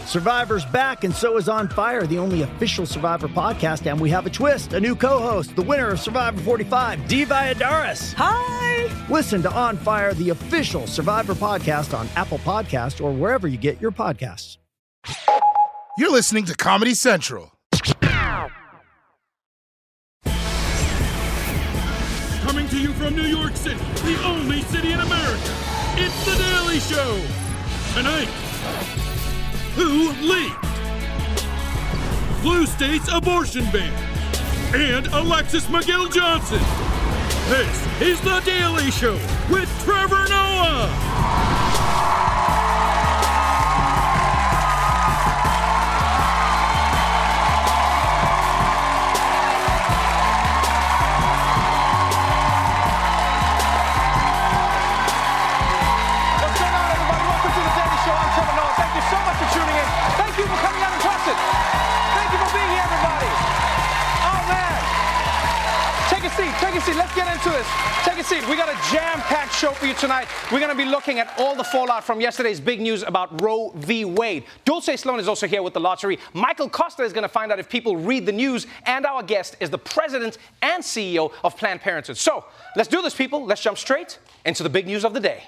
Survivor's back, and so is On Fire, the only official Survivor podcast, and we have a twist, a new co-host, the winner of Survivor 45, Dee Valladares. Hi! Listen to On Fire, the official Survivor podcast on Apple Podcasts or wherever you get your podcasts. You're listening to Comedy Central. Coming to you from New York City, the only city in America, it's The Daily Show. Tonight, who leaked? Blue State's abortion ban. And Alexis McGill Johnson. This is The Daily Show with Trevor Noah. Let's get into this. Take a seat. We got a jam-packed show for you tonight. We're going to be looking at all the fallout from yesterday's big news about Roe v. Wade. Dulce Sloan is also here with the lottery. Michael Costa is going to find out if people read the news. And our guest is the president and CEO of Planned Parenthood. So let's do this, people. Let's jump straight into the big news of the day.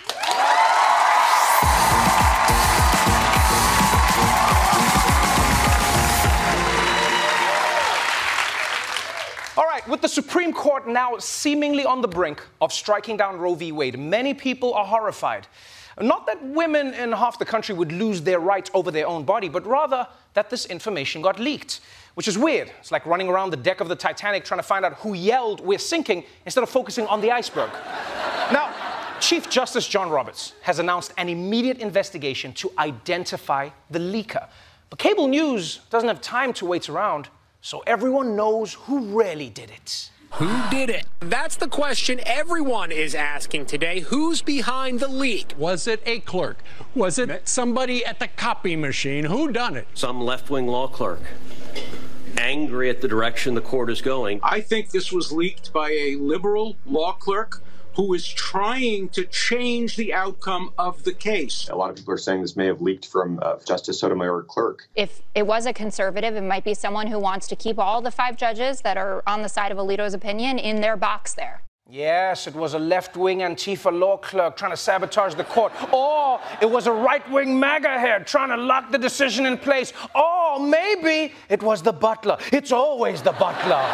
All right, with the Supreme Court now seemingly on the brink of striking down Roe v. Wade, many people are horrified. Not that women in half the country would lose their rights over their own body, but rather that this information got leaked, which is weird. It's like running around the deck of the Titanic trying to find out who yelled, "We're sinking," instead of focusing on the iceberg. Now, Chief Justice John Roberts has announced an immediate investigation to identify the leaker. But cable news doesn't have time to wait around, so everyone knows who really did it. Who did it? That's the question everyone is asking today. Who's behind the leak? Was it a clerk? Was it somebody at the copy machine? Who done it? Some left-wing law clerk, angry at the direction the court is going. I think this was leaked by a liberal law clerk who is trying to change the outcome of the case. A lot of people are saying this may have leaked from Justice Sotomayor clerk. If it was a conservative, it might be someone who wants to keep all the 5 judges that are on the side of Alito's opinion in their box there. Yes, it was a left-wing Antifa law clerk trying to sabotage the court. Or it was a right-wing MAGA head trying to lock the decision in place. Or maybe it was the butler. It's always the butler.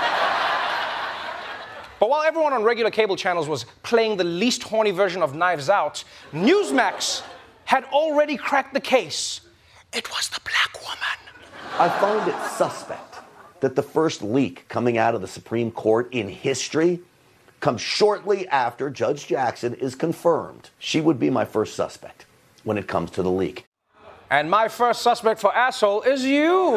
But while everyone on regular cable channels was playing the least horny version of Knives Out, Newsmax had already cracked the case. It was the black woman. I find it suspect that the first leak coming out of the Supreme Court in history comes shortly after Judge Jackson is confirmed. She would be my first suspect when it comes to the leak. And my first suspect for asshole is you.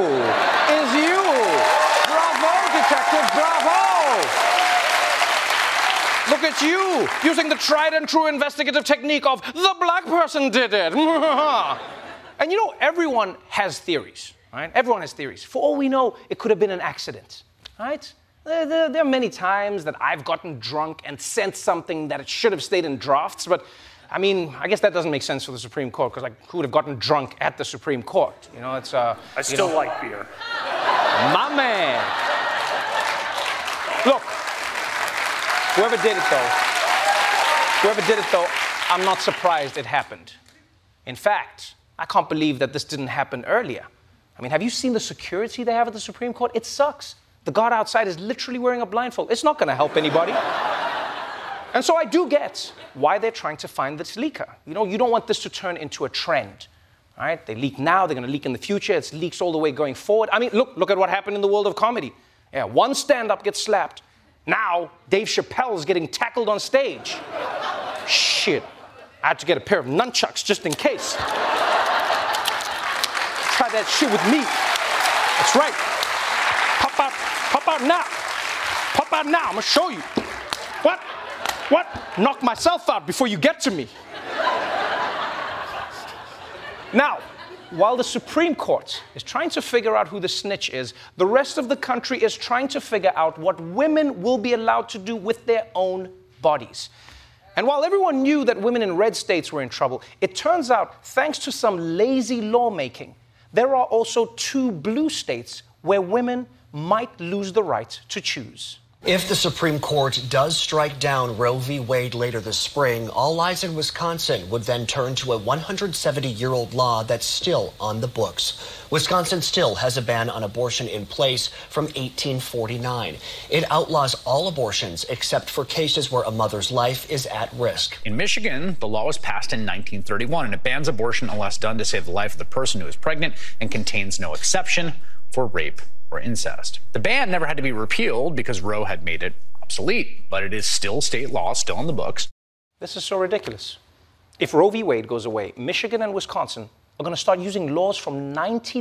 Bravo, detective, bravo. Look at you, using the tried and true investigative technique of the black person did it. And you know, everyone has theories, right? Everyone has theories. For all we know, it could have been an accident, right? There are many times that I've gotten drunk and sent something that it should have stayed in drafts, but I mean, I guess that doesn't make sense for the Supreme Court, because like, who would have gotten drunk at the Supreme Court? You know, it's I still like beer. My man. Look. Whoever did it though, I'm not surprised it happened. In fact, I can't believe that this didn't happen earlier. I mean, have you seen the security they have at the Supreme Court? It sucks. The guard outside is literally wearing a blindfold. It's not going to help anybody. And so I do get why they're trying to find this leaker. You know, you don't want this to turn into a trend. All right? They leak now, they're going to leak in the future. It's leaks all the way going forward. I mean, look at what happened in the world of comedy. Yeah, one stand-up gets slapped. Now, Dave Chappelle's getting tackled on stage. Shit. I had to get a pair of nunchucks just in case. Try that shit with me. That's right. Pop out now. Pop out now. I'm gonna show you. What? Knock myself out before you get to me. Now, while the Supreme Court is trying to figure out who the snitch is, the rest of the country is trying to figure out what women will be allowed to do with their own bodies. And while everyone knew that women in red states were in trouble, it turns out, thanks to some lazy lawmaking, there are also 2 blue states where women might lose the right to choose. If the Supreme Court does strike down Roe v. Wade later this spring, all lives in Wisconsin would then turn to a 170-year-old law that's still on the books. Wisconsin still has a ban on abortion in place from 1849. It outlaws all abortions except for cases where a mother's life is at risk. In Michigan, the law was passed in 1931, and it bans abortion unless done to save the life of the person who is pregnant and contains no exception for rape or incest. The ban never had to be repealed because Roe had made it obsolete, but it is still state law, still on the books. This is so ridiculous. If Roe v. Wade goes away, Michigan and Wisconsin are going to start using laws from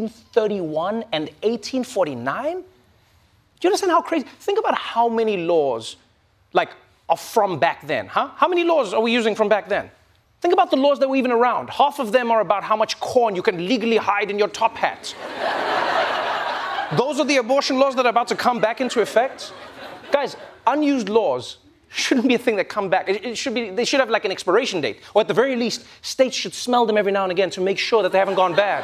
1931 and 1849? Do you understand how crazy? Think about how many laws, are from back then, huh? How many laws are we using from back then? Think about the laws that were even around. Half of them are about how much corn you can legally hide in your top hat. Those are the abortion laws that are about to come back into effect? Guys, unused laws shouldn't be a thing that come back. They should have like an expiration date. Or at the very least, states should smell them every now and again to make sure that they haven't gone bad.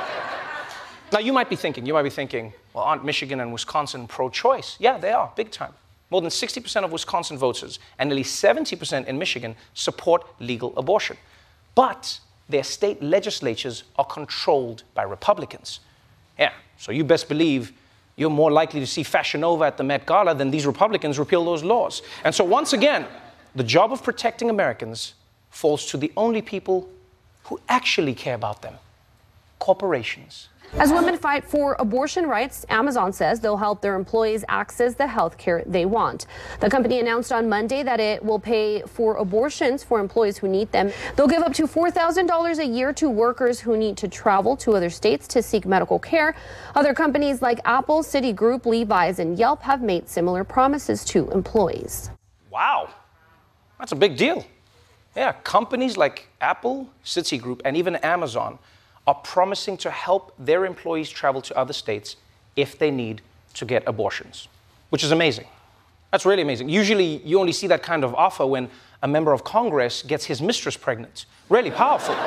Now, you might be thinking, well, aren't Michigan and Wisconsin pro-choice? Yeah, they are, big time. More than 60% of Wisconsin voters and nearly 70% in Michigan support legal abortion. But their state legislatures are controlled by Republicans. Yeah, so you best believe you're more likely to see Fashion Nova at the Met Gala than these Republicans repeal those laws. And so once again, the job of protecting Americans falls to the only people who actually care about them: corporations. As women fight for abortion rights, Amazon says they'll help their employees access the health care they want. The company announced on Monday that it will pay for abortions for employees who need them. They'll give up to $4,000 a year to workers who need to travel to other states to seek medical care. Other companies like Apple, Citigroup, Levi's, and Yelp have made similar promises to employees. Wow, that's a big deal. Yeah, companies like Apple, Citigroup, and even Amazon are promising to help their employees travel to other states if they need to get abortions, which is amazing. That's really amazing. Usually, you only see that kind of offer when a member of Congress gets his mistress pregnant. Really powerful.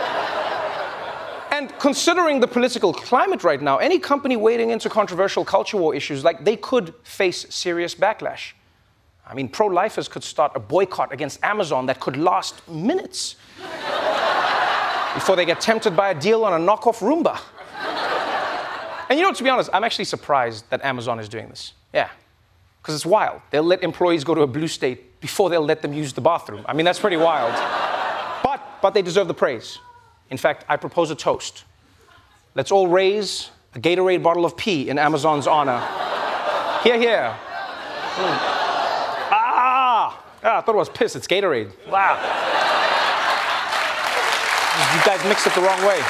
And considering the political climate right now, any company wading into controversial culture war issues, they could face serious backlash. I mean, pro-lifers could start a boycott against Amazon that could last minutes before they get tempted by a deal on a knockoff Roomba. And to be honest, I'm actually surprised that Amazon is doing this. Yeah, because it's wild. They'll let employees go to a blue state before they'll let them use the bathroom. I mean, that's pretty wild. But they deserve the praise. In fact, I propose a toast. Let's all raise a Gatorade bottle of pee in Amazon's honor. Hear, hear. I thought it was piss. It's Gatorade. Wow. You guys mixed it the wrong way.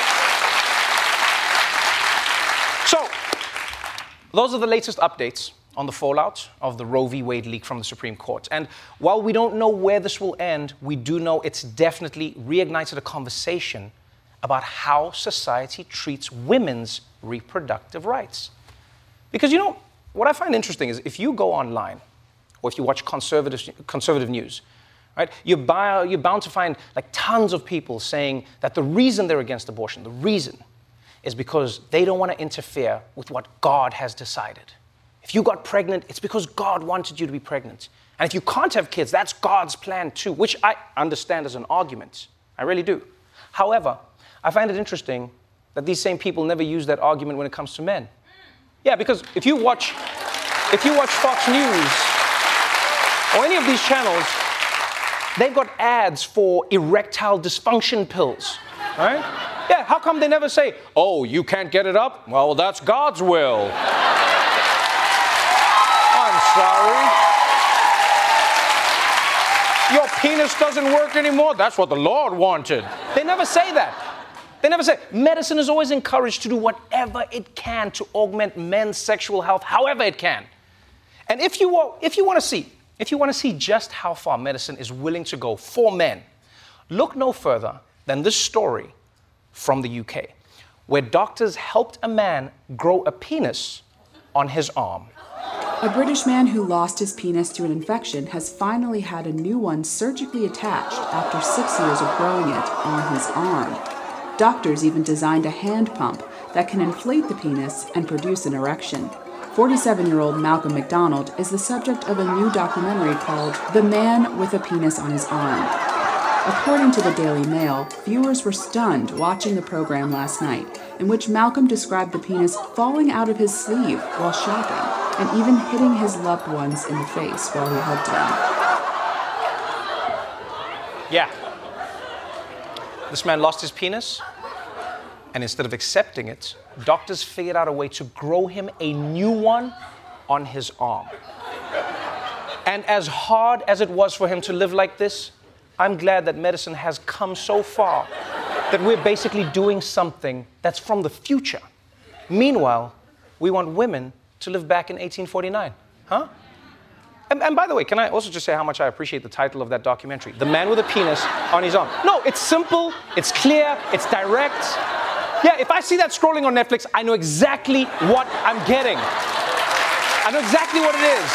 So, those are the latest updates on the fallout of the Roe v. Wade leak from the Supreme Court. And while we don't know where this will end, we do know it's definitely reignited a conversation about how society treats women's reproductive rights. Because, what I find interesting is if you go online, or if you watch conservative news, right, you're bound to find tons of people saying that the reason they're against abortion, the reason, is because they don't want to interfere with what God has decided. If you got pregnant, it's because God wanted you to be pregnant. And if you can't have kids, that's God's plan too, which I understand as an argument. I really do. However, I find it interesting that these same people never use that argument when it comes to men. Yeah, because if you watch Fox News or any of these channels, they've got ads for erectile dysfunction pills, right? Yeah, how come they never say, oh, you can't get it up? Well, that's God's will. I'm sorry. Your penis doesn't work anymore? That's what the Lord wanted. They never say that. They never say, medicine is always encouraged to do whatever it can to augment men's sexual health, however it can. And if you want to see just how far medicine is willing to go for men, look no further than this story from the UK, where doctors helped a man grow a penis on his arm. A British man who lost his penis to an infection has finally had a new one surgically attached after 6 years of growing it on his arm. Doctors even designed a hand pump that can inflate the penis and produce an erection. 47-year-old Malcolm McDonald is the subject of a new documentary called The Man with a Penis on His Arm. According to the Daily Mail, viewers were stunned watching the program last night, in which Malcolm described the penis falling out of his sleeve while shopping, and even hitting his loved ones in the face while he hugged them. Yeah. This man lost his penis, and instead of accepting it, doctors figured out a way to grow him a new one on his arm. And as hard as it was for him to live like this, I'm glad that medicine has come so far that we're basically doing something that's from the future. Meanwhile, we want women to live back in 1849. Huh? And by the way, can I also just say how much I appreciate the title of that documentary, The Man with a Penis on His Arm. No, it's simple, it's clear, it's direct. Yeah, if I see that scrolling on Netflix, I know exactly what I'm getting. I know exactly what it is.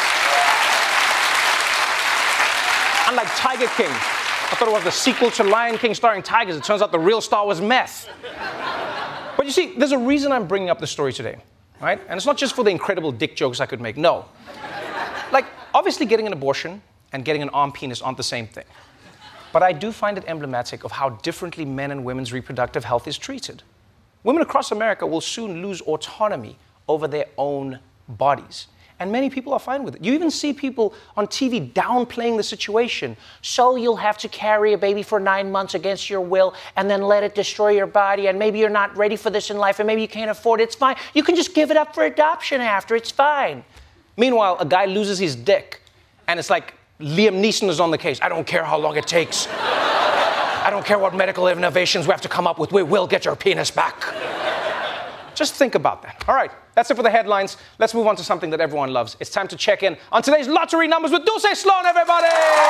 Unlike Tiger King. I thought it was the sequel to Lion King starring tigers. It turns out the real star was meth. But you see, there's a reason I'm bringing up this story today, right? And it's not just for the incredible dick jokes I could make, no. Like, obviously getting an abortion and getting an arm penis aren't the same thing. But I do find it emblematic of how differently men and women's reproductive health is treated. Women across America will soon lose autonomy over their own bodies. And many people are fine with it. You even see people on TV downplaying the situation. So you'll have to carry a baby for 9 months against your will and then let it destroy your body, and maybe you're not ready for this in life and maybe you can't afford it. It's fine. You can just give it up for adoption after. It's fine. Meanwhile, a guy loses his dick and it's like Liam Neeson is on the case. I don't care how long it takes. I don't care what medical innovations we have to come up with. We will get your penis back. Just think about that. All right, that's it for the headlines. Let's move on to something that everyone loves. It's time to check in on today's lottery numbers with Dulce Sloan, everybody!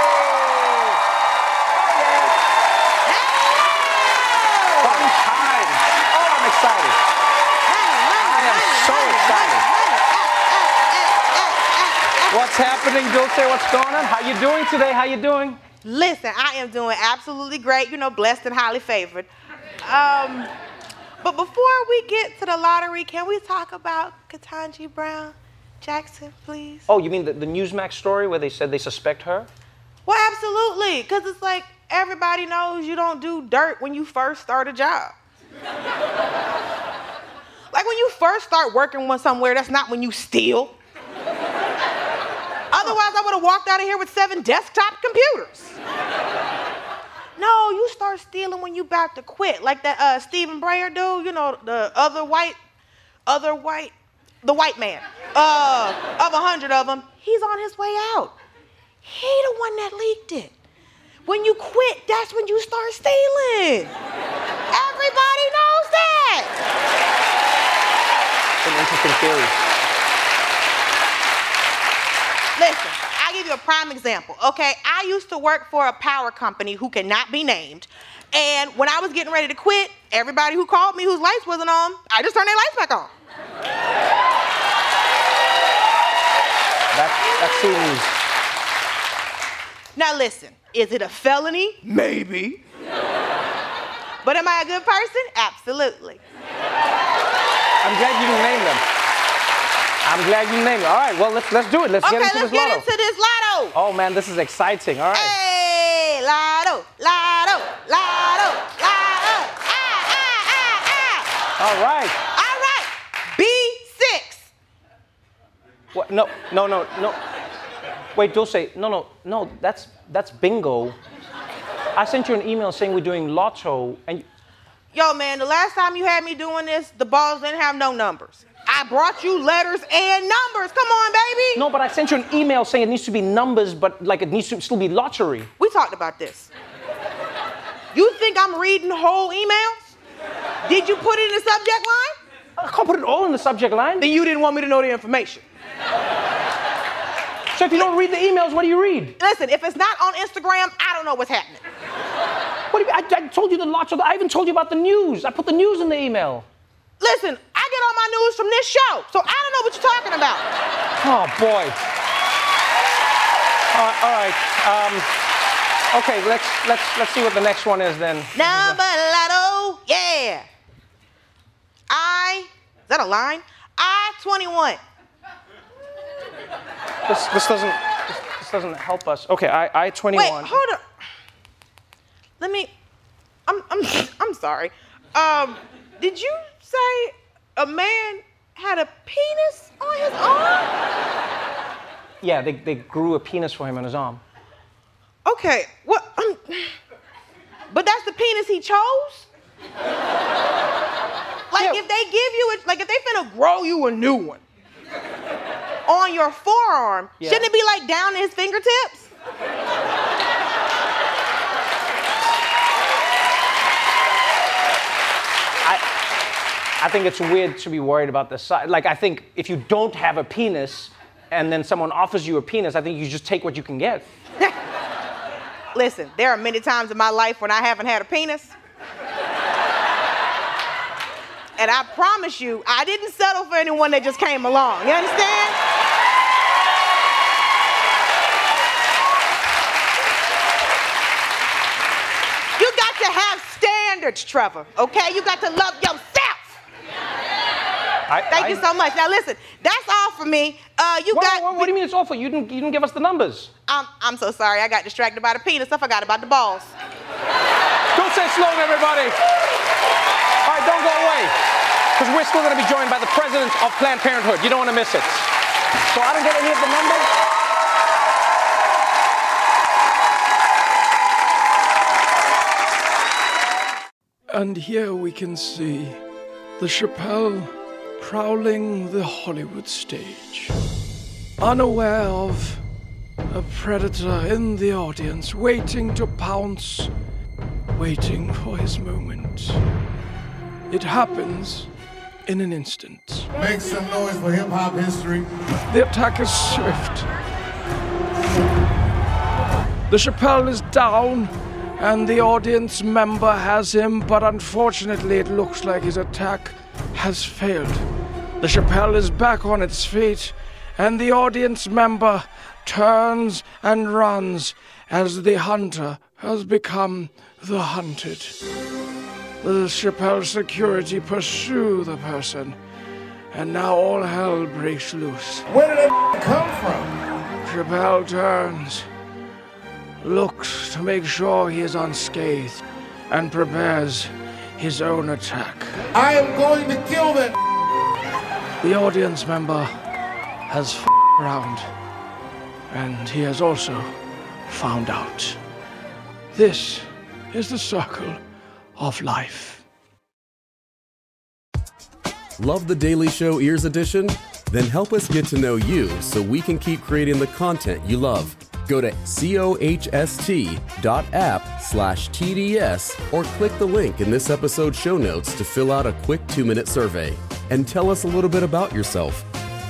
Fun time. Oh, I'm excited. I am so excited. What's happening, Dulce? What's going on? How you doing today? How you doing? Listen, I am doing absolutely great. You know, blessed and highly favored. But before we get to the lottery, can we talk about Ketanji Brown Jackson, please? Oh, you mean the Newsmax story where they said they suspect her? Well, absolutely, because it's like everybody knows you don't do dirt when you first start a job. Like when you first start working with somewhere, that's not when you steal. Otherwise, I would have walked out of here with 7 desktop computers. No, you start stealing when you about to quit, like that Stephen Breyer dude, you know, the white man. Of 100 of them, he's on his way out. He the one that leaked it. When you quit, that's when you start stealing. Everybody knows that. An interesting theory. Listen, I'll give you a prime example, okay? I used to work for a power company who cannot be named, and when I was getting ready to quit, everybody who called me whose lights wasn't on, I just turned their lights back on. That seems... Now listen, is it a felony? Maybe. But am I a good person? Absolutely. I'm glad you didn't name them. I'm glad you named it. All right, well, let's do it. Let's get into this lotto. Okay, let's get into this lotto. Oh, man, this is exciting. All right. Hey, lotto, lotto, lotto, lotto. All right. All right. B6. What? No. Wait, Dulce. No. That's bingo. I sent you an email saying we're doing lotto, and... Yo, man, the last time you had me doing this, the balls didn't have no numbers. I brought you letters and numbers. Come on, baby. No, but I sent you an email saying it needs to be numbers, but like it needs to still be lottery. We talked about this. You think I'm reading whole emails? Did you put it in the subject line? I can't put it all in the subject line. Then you didn't want me to know the information. So if you don't read the emails, what do you read? Listen, if it's not on Instagram, I don't know what's happening. What do you mean? I told you the lotto. I even told you about the news. I put the news in the email. Listen, I get all my news from this show, so I don't know what you're talking about. Oh, boy. All right. Okay, let's see what the next one is then. Number lotto, yeah. I that a line? I-21. This doesn't help us. Okay, I-21. Wait, hold on. Let me. I'm sorry. Did you say a man had a penis on his arm? Yeah, they grew a penis for him on his arm. Okay, what? But that's the penis he chose? Like, if they give you if they finna grow you a new one on your forearm, shouldn't it be like down to his fingertips? I think it's weird to be worried about the size. Like, I think if you don't have a penis and then someone offers you a penis, I think you just take what you can get. Listen, there are many times in my life when I haven't had a penis. And I promise you, I didn't settle for anyone that just came along. You understand? You got to have standards, Trevor, okay? You got to love yourself. Thank you so much. Now listen, that's all for me. What do you mean it's all for you? You didn't give us the numbers. I'm so sorry. I got distracted by the penis. I forgot about the balls. Don't say slogan, everybody. All right, don't go away, because we're still going to be joined by the president of Planned Parenthood. You don't want to miss it. So I don't get any of the numbers. And here we can see the Chappelle prowling the Hollywood stage, unaware of a predator in the audience, waiting to pounce, waiting for his moment. It happens in an instant. Make some noise for hip-hop history. The attack is swift. The Chappelle is down, and the audience member has him, but unfortunately it looks like his attack has failed. The Chappelle is back on its feet, and the audience member turns and runs as the hunter has become the hunted. The Chappelle security pursue the person, and now all hell breaks loose. Where did that come from? Chappelle turns, looks to make sure he is unscathed, and prepares his own attack. I am going to kill that. The audience member has around, and he has also found out. This is the circle of life. Love The Daily Show Ears Edition? Then help us get to know you so we can keep creating the content you love. Go to cohst.app/TDS or click the link in this episode's show notes to fill out a quick 2-minute survey and tell us a little bit about yourself.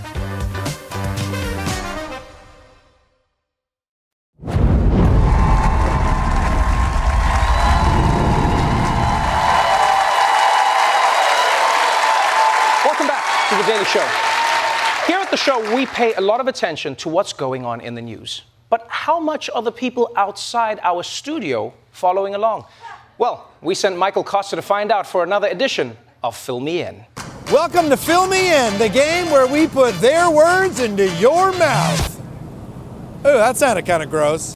Welcome back to The Daily Show. Here at the show, we pay a lot of attention to what's going on in the news. But how much are the people outside our studio following along? Well, we sent Michael Costa to find out for another edition of Fill Me In. Welcome to Fill Me In, the game where we put their words into your mouth. Ooh, that sounded kind of gross.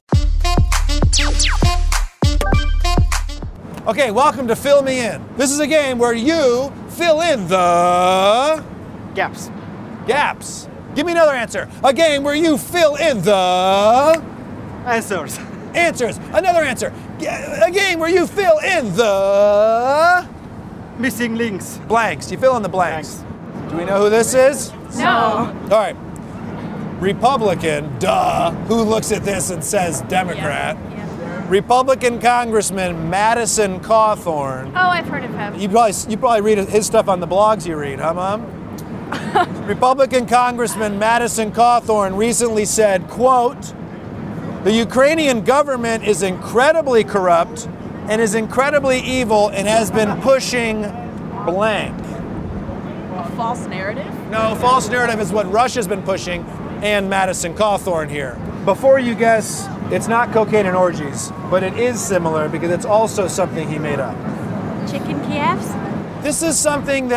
Okay, welcome to Fill Me In. This is a game where you fill in the... gaps. Gaps. Give me another answer. A game where you fill in the... answers. Answers. Another answer. A game where you fill in the... missing links. Blanks. You fill in the blanks. Do we know who this is? No. All right. Republican, duh. Who looks at this and says Democrat? Yeah. Republican Congressman Madison Cawthorn. Oh, I've heard of him. You probably read his stuff on the blogs you read, huh, Mom? Republican Congressman Madison Cawthorn recently said, quote, "The Ukrainian government is incredibly corrupt and is incredibly evil and has been pushing blank." A false narrative? No, false narrative is what Russia's been pushing, and Madison Cawthorn here. Before you guess, it's not cocaine and orgies, but it is similar because it's also something he made up. Chicken Kievs? This is something that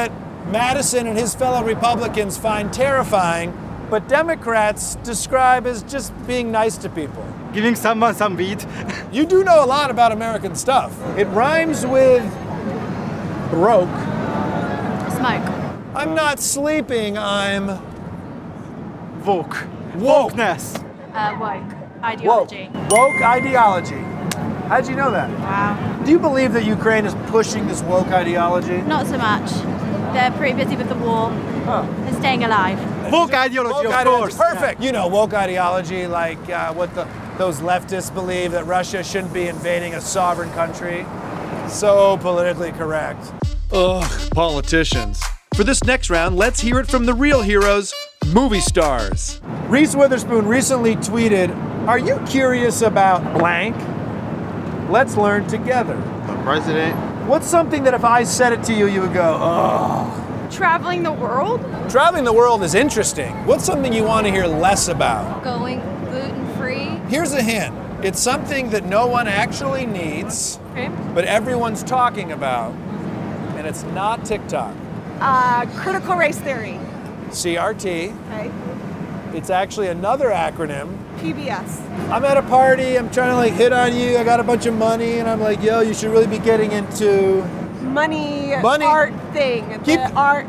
Madison and his fellow Republicans find terrifying, but Democrats describe as just being nice to people. Giving someone some weed. You do know a lot about American stuff. It rhymes with broke. Smoke. I'm not sleeping, I'm woke. Wokeness. Woke. Ideology. Woke ideology. How'd you know that? Wow. Do you believe that Ukraine is pushing this woke ideology? Not so much. They're pretty busy with the war and staying alive. Woke ideology, of course. Perfect. You know, woke ideology, like what those leftists believe, that Russia shouldn't be invading a sovereign country. So politically correct. Ugh, politicians. For this next round, let's hear it from the real heroes, movie stars. Reese Witherspoon recently tweeted, "Are you curious about blank? Let's learn together." The president. What's something that if I said it to you, you would go, oh? Traveling the world? Traveling the world is interesting. What's something you want to hear less about? Going gluten-free? Here's a hint. It's something that no one actually needs, Okay. but everyone's talking about, and it's not TikTok. Critical race theory. CRT. Okay. It's actually another acronym. PBS. I'm at a party, I'm trying to like hit on you, I got a bunch of money, and I'm like, yo, you should really be getting into Money. Art thing. The art.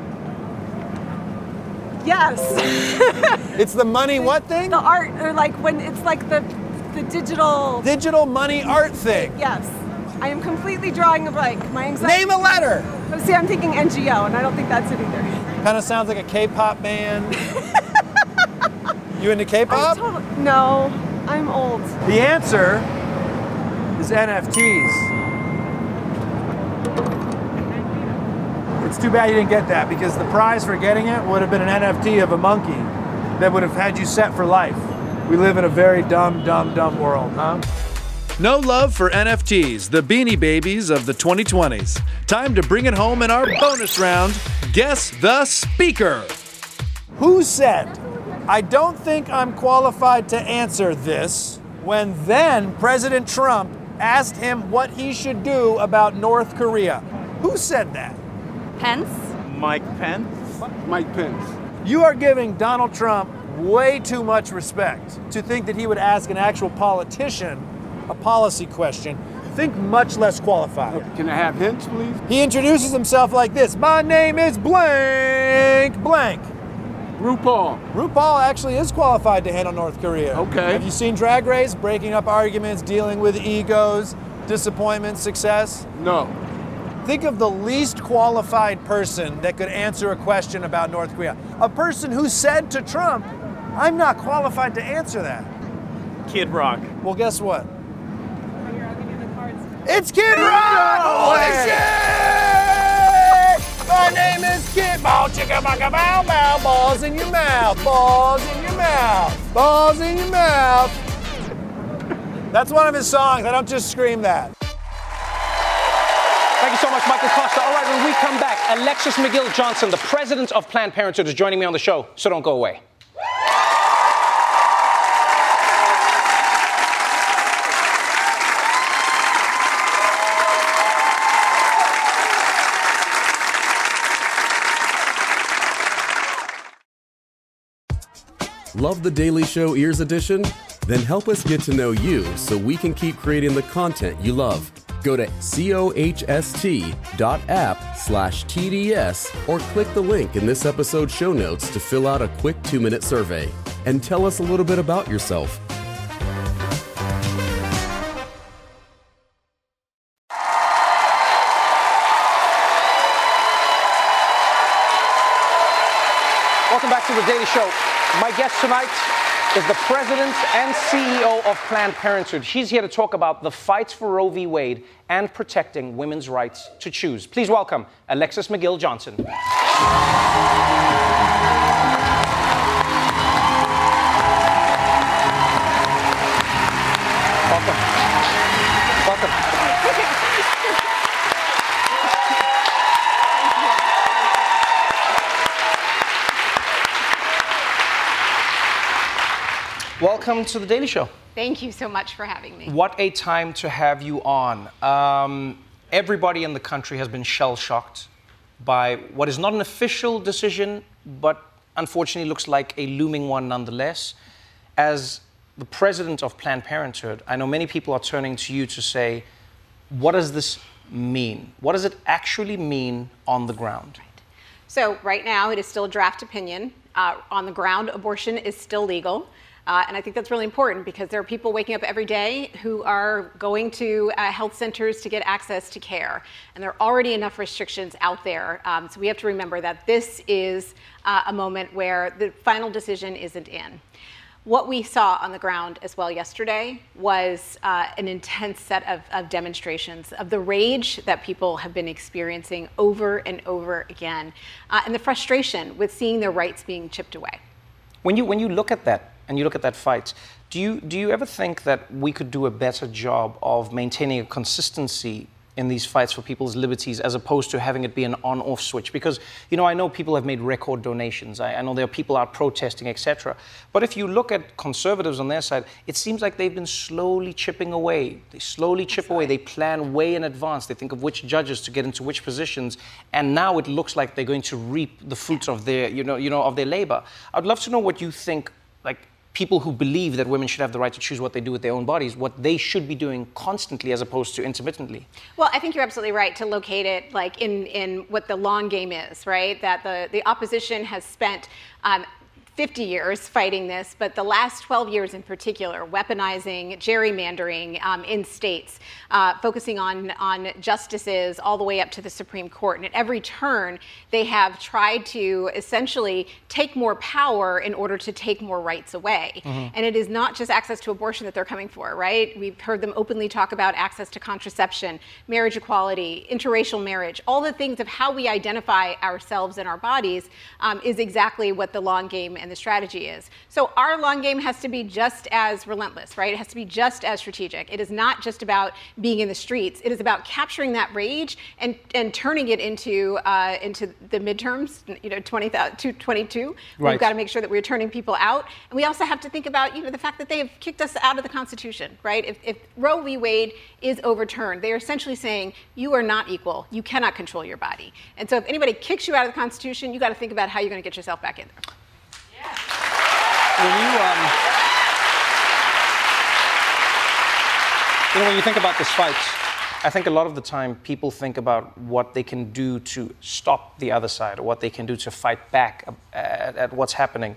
Yes. It's the money what thing? The art, or like when it's like the digital. Digital money art thing. Yes. I am completely drawing a blank. My anxiety. Name a letter. Oh, see, I'm thinking NGO, and I don't think that's it either. Kind of sounds like a K-pop band. You into K-pop? No, I'm old. The answer is NFTs. It's too bad you didn't get that, because the prize for getting it would have been an NFT of a monkey that would have had you set for life. We live in a very dumb world, huh? No love for NFTs, the Beanie Babies of the 2020s. Time to bring it home in our bonus round, Guess the Speaker. Who said, "I don't think I'm qualified to answer this," when then President Trump asked him what he should do about North Korea? Who said that? Pence? Mike Pence. Mike Pence. You are giving Donald Trump way too much respect to think that he would ask an actual politician a policy question. Think much less qualified. Can I have hints, please? He introduces himself like this: "My name is blank, blank." RuPaul. RuPaul actually is qualified to handle North Korea. Okay. Have you seen Drag Race? Breaking up arguments, dealing with egos, disappointment, success? No. Think of the least qualified person that could answer a question about North Korea. A person who said to Trump, "I'm not qualified to answer that." Kid Rock. Well, guess what? It's Kid Rock! Holy shit! My name is Kid. Bow, chicka, baka, bow, bow. Balls in your mouth. Balls in your mouth. Balls in your mouth. That's one of his songs. I don't just scream that. Thank you so much, Michael Costa. All right, when we come back, Alexis McGill Johnson, the president of Planned Parenthood, is joining me on the show, so don't go away. Love the Daily Show Ears Edition? Then help us get to know you so we can keep creating the content you love. Go to cohst.app/TDS or click the link in this episode's show notes to fill out a quick 2-minute survey and tell us a little bit about yourself. Welcome back to The Daily Show. My guest tonight is the president and CEO of Planned Parenthood. She's here to talk about the fights for Roe v. Wade and protecting women's rights to choose. Please welcome Alexis McGill Johnson. Welcome. Welcome. Welcome to The Daily Show. Thank you so much for having me. What a time to have you on. Everybody in the country has been shell-shocked by what is not an official decision, but unfortunately looks like a looming one nonetheless. As the president of Planned Parenthood, I know many people are turning to you to say, what does this mean? What does it actually mean on the ground? So right now, it is still a draft opinion. On the ground, abortion is still legal. And I think that's really important because there are people waking up every day who are going to health centers to get access to care. And there are already enough restrictions out there. So we have to remember that this is a moment where the final decision isn't in. What we saw on the ground as well yesterday was an intense set of demonstrations of the rage that people have been experiencing over and over again, and the frustration with seeing their rights being chipped away. When you look at that, and you look at that fight, do you ever think that we could do a better job of maintaining a consistency in these fights for people's liberties as opposed to having it be an on-off switch? Because, you know, I know people have made record donations. I know there are people out protesting, etc. But if you look at conservatives on their side, it seems like they've been slowly chipping away. They slowly chip away. They plan way in advance. They think of which judges to get into which positions. And now it looks like they're going to reap the fruits of their, of their labor. I'd love to know what you think, like, people who believe that women should have the right to choose what they do with their own bodies, what they should be doing constantly as opposed to intermittently. Well, I think you're absolutely right to locate it like in what the long game is, right? That the opposition has spent 50 years fighting this, but the last 12 years in particular, weaponizing, gerrymandering in states, focusing on justices all the way up to the Supreme Court. And at every turn, they have tried to essentially take more power in order to take more rights away. Mm-hmm. And it is not just access to abortion that they're coming for, right? We've heard them openly talk about access to contraception, marriage equality, interracial marriage, all the things of how we identify ourselves and our bodies is exactly what the long game and the strategy is. So our long game has to be just as relentless, right? It has to be just as strategic. It is not just about being in the streets. It is about capturing that rage and turning it into the midterms, 2022. Right. We've got to make sure that we're turning people out. And we also have to think about, the fact that they have kicked us out of the Constitution, right? If Roe v. Wade is overturned, they are essentially saying you are not equal. You cannot control your body. And so if anybody kicks you out of the Constitution, you got to think about how you're going to get yourself back in there. When you think about this fight, I think a lot of the time people think about what they can do to stop the other side or what they can do to fight back at what's happening.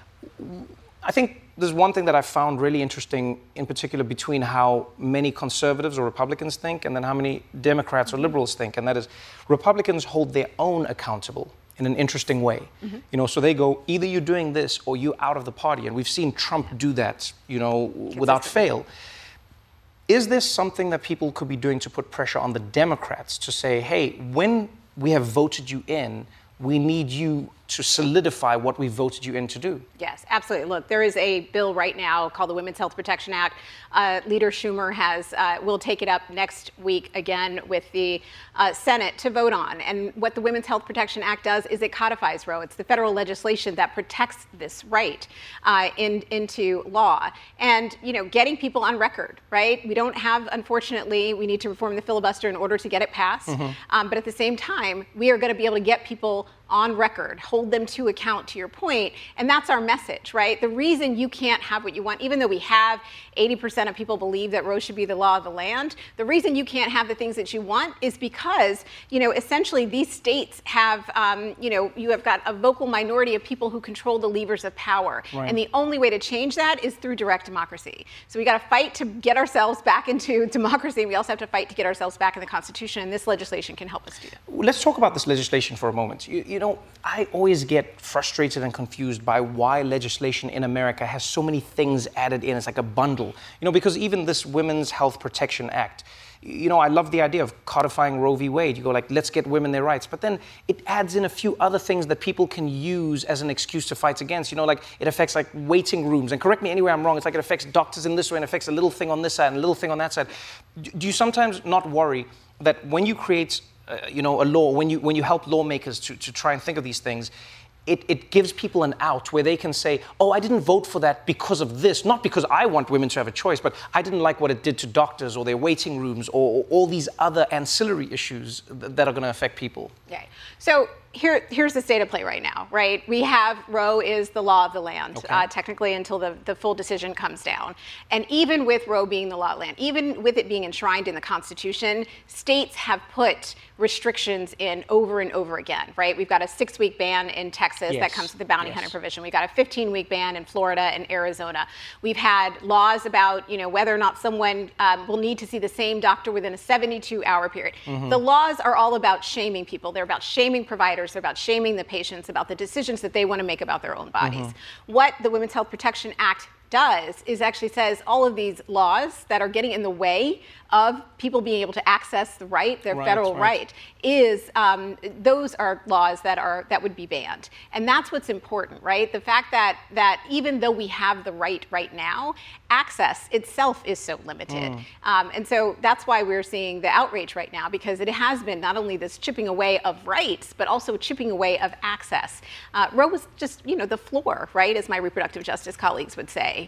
I think there's one thing that I found really interesting, in particular between how many conservatives or Republicans think and then how many Democrats or liberals think, and that is Republicans hold their own accountable in an interesting way. Mm-hmm. So they go, either you're doing this or you're out of the party. And we've seen Trump do that, without fail. Is this something that people could be doing to put pressure on the Democrats to say, hey, when we have voted you in, we need you to solidify what we voted you in to do? Yes, absolutely. Look, there is a bill right now called the Women's Health Protection Act. Leader Schumer will take it up next week again with the Senate to vote on. And what the Women's Health Protection Act does is it codifies Roe. It's the federal legislation that protects this right into law. And, getting people on record, right? We don't have, unfortunately, we need to reform the filibuster in order to get it passed. Mm-hmm. But at the same time, we are going to be able to get people on record, hold them to account, to your point. And that's our message, right? The reason you can't have what you want, even though we have 80% of people believe that Roe should be the law of the land, the reason you can't have the things that you want is because, essentially these states have, you have got a vocal minority of people who control the levers of power. Right. And the only way to change that is through direct democracy. So we got to fight to get ourselves back into democracy. And we also have to fight to get ourselves back in the Constitution. And this legislation can help us do that. Let's talk about this legislation for a moment. I always get frustrated and confused by why legislation in America has so many things added in. It's like a bundle, because even this Women's Health Protection Act, I love the idea of codifying Roe v. Wade. You go like, let's get women their rights. But then it adds in a few other things that people can use as an excuse to fight against. Like it affects like waiting rooms. And correct me anywhere I'm wrong. It's like it affects doctors in this way and affects a little thing on this side and a little thing on that side. Do you sometimes not worry that when you create a law, when you help lawmakers to try and think of these things, it gives people an out where they can say, oh, I didn't vote for that because of this, not because I want women to have a choice, but I didn't like what it did to doctors or their waiting rooms or all these other ancillary issues that are going to affect people. Okay. So here's the state of play right now, right? We have Roe is the law of the land, technically until the full decision comes down. And even with Roe being the law of the land, even with it being enshrined in the Constitution, states have put restrictions in over and over again, right? We've got a 6-week ban in Texas that comes with the bounty hunter provision. We've got a 15-week ban in Florida and Arizona. We've had laws about, whether or not someone will need to see the same doctor within a 72-hour period. The laws are all about shaming people. They're about shaming providers. They're about shaming the patients about the decisions that they want to make about their own bodies. What the Women's Health Protection Act does is actually says all of these laws that are getting in the way of people being able to access the their federal right, is those are laws that would be banned. And that's what's important, right? The fact that even though we have the right now, access itself is so limited. And so that's why we're seeing the outrage right now, because it has been not only this chipping away of rights, but also chipping away of access. Roe was just, the floor, right, as my reproductive justice colleagues would say.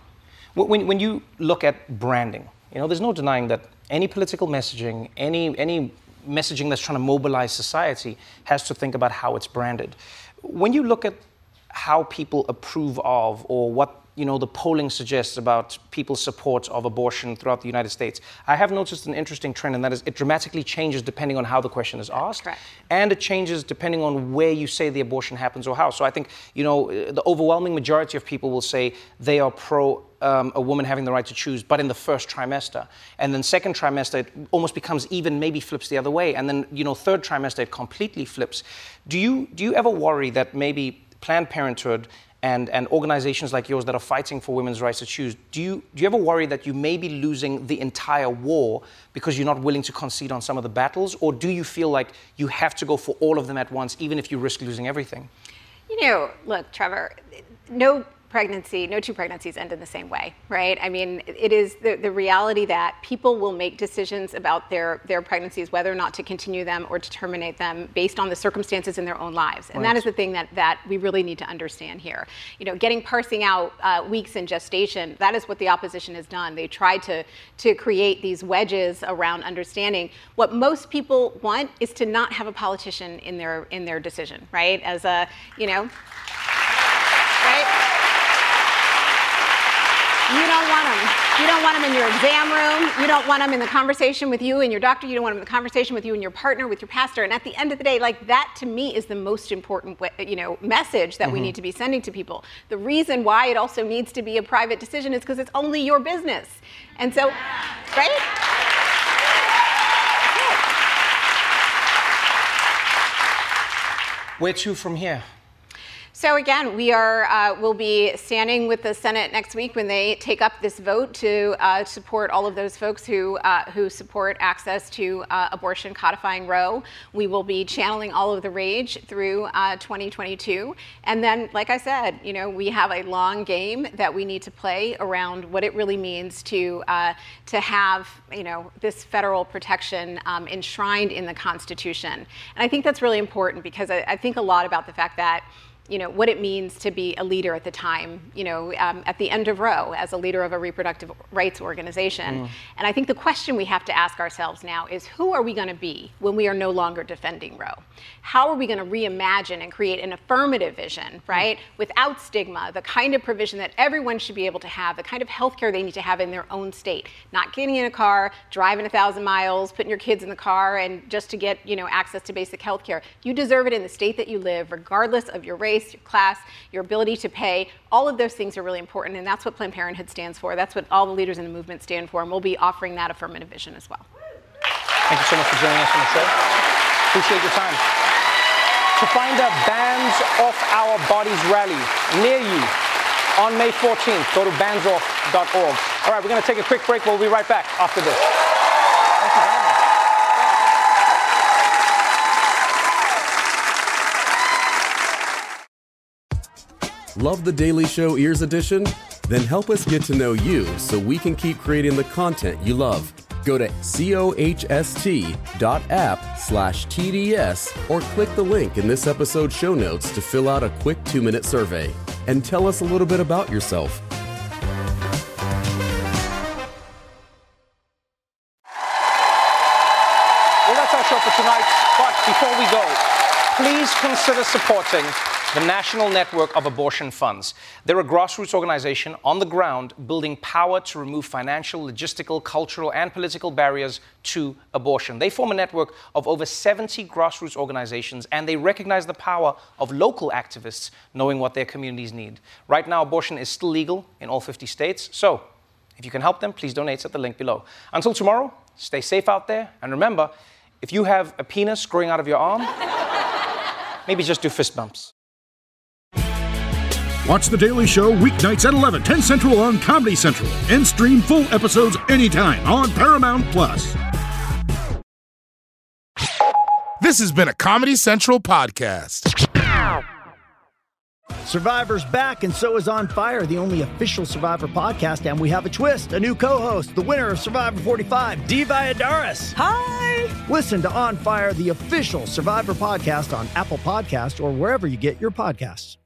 When you look at branding, there's no denying that any political messaging, any messaging that's trying to mobilize society has to think about how it's branded. When you look at how people approve of or what the polling suggests about people's support of abortion throughout the United States, I have noticed an interesting trend, and that is it dramatically changes depending on how the question is asked. Correct. And it changes depending on where you say the abortion happens or how. So I think, the overwhelming majority of people will say they are pro a woman having the right to choose, but in the first trimester. And then second trimester, it almost becomes even, maybe flips the other way. And then, third trimester, it completely flips. Do you ever worry that maybe Planned Parenthood and organizations like yours that are fighting for women's rights to choose, do you ever worry that you may be losing the entire war because you're not willing to concede on some of the battles? Or do you feel like you have to go for all of them at once, even if you risk losing everything? Look, Trevor, no two pregnancies end in the same way, right? I mean, it is the reality that people will make decisions about their pregnancies, whether or not to continue them or to terminate them based on the circumstances in their own lives. And that is the thing that we really need to understand here. Parsing out weeks in gestation, that is what the opposition has done. They tried to create these wedges around understanding. What most people want is to not have a politician in their decision, right? As a, right? You don't want them. You don't want them in your exam room. You don't want them in the conversation with you and your doctor. You don't want them in the conversation with you and your partner, with your pastor. And at the end of the day, that to me is the most important, message that we need to be sending to people. The reason why it also needs to be a private decision is because it's only your business. And so, right? Where to from here? So again, we'll be standing with the Senate next week when they take up this vote to support all of those folks who support access to abortion, codifying Roe. We will be channeling all of the rage through 2022, and then, like I said, we have a long game that we need to play around what it really means to have this federal protection enshrined in the Constitution. And I think that's really important because I think a lot about the fact that what it means to be a leader at the time, at the end of Roe, as a leader of a reproductive rights organization. And I think the question we have to ask ourselves now is, who are we going to be when we are no longer defending Roe? How are we going to reimagine and create an affirmative vision, right, without stigma, the kind of provision that everyone should be able to have, the kind of healthcare they need to have in their own state, not getting in a car, driving 1,000 miles, putting your kids in the car, and just to get, access to basic healthcare. You deserve it in the state that you live, regardless of your race, your class, your ability to pay. All of those things are really important, and that's what Planned Parenthood stands for. That's what all the leaders in the movement stand for, and we'll be offering that affirmative vision as well. Thank you so much for joining us on the show. Appreciate your time. To find a Bands Off Our Bodies rally near you on May 14th, go to bandsoff.org. All right, we're going to take a quick break. We'll be right back after this. Thank you very much. Love The Daily Show Ears Edition? Then help us get to know you so we can keep creating the content you love. Go to cohst.app/TDS or click the link in this episode's show notes to fill out a quick 2-minute survey and tell us a little bit about yourself. Well, that's our show for tonight. But before we go, please consider supporting the National Network of Abortion Funds. They're a grassroots organization on the ground building power to remove financial, logistical, cultural, and political barriers to abortion. They form a network of over 70 grassroots organizations, and they recognize the power of local activists knowing what their communities need. Right now, abortion is still legal in all 50 states, so if you can help them, please donate at the link below. Until tomorrow, stay safe out there, and remember, if you have a penis growing out of your arm, maybe just do fist bumps. Watch The Daily Show weeknights at 11, 10 Central on Comedy Central. And stream full episodes anytime on Paramount+. This has been a Comedy Central podcast. Survivor's back, and so is On Fire, the only official Survivor podcast, and we have a twist, a new co-host, the winner of Survivor 45, Dee Valladares. Hi! Listen to On Fire, the official Survivor podcast on Apple Podcasts or wherever you get your podcasts.